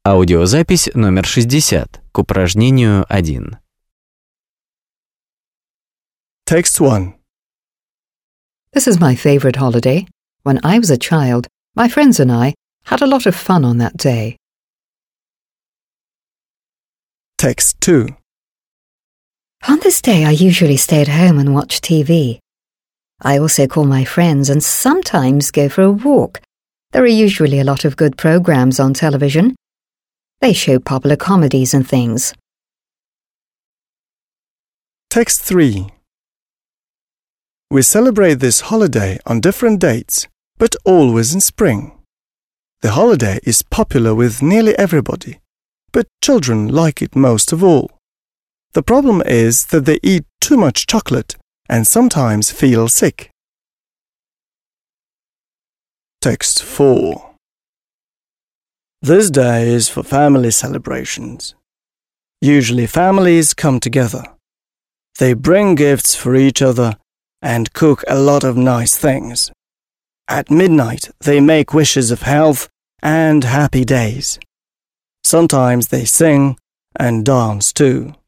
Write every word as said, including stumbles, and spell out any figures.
Аудиозапись номер шестьдесят к упражнению один. Text one. This is my favorite holiday. When I was a child, my friends and I had a lot of fun on that day. Text two. On this day, I usually stay at home and watch T V. I also call my friends and sometimes go for a walk. There are usually a lot of good programs on television. They show popular comedies and things. Text three. We celebrate this holiday on different dates, but always in spring. The holiday is popular with nearly everybody, but children like it most of all. The problem is that they eat too much chocolate and sometimes feel sick. Text four. This day is for family celebrations. Usually families come together. They bring gifts for each other and cook a lot of nice things. At midnight, they make wishes of health and happy days. Sometimes they sing and dance too.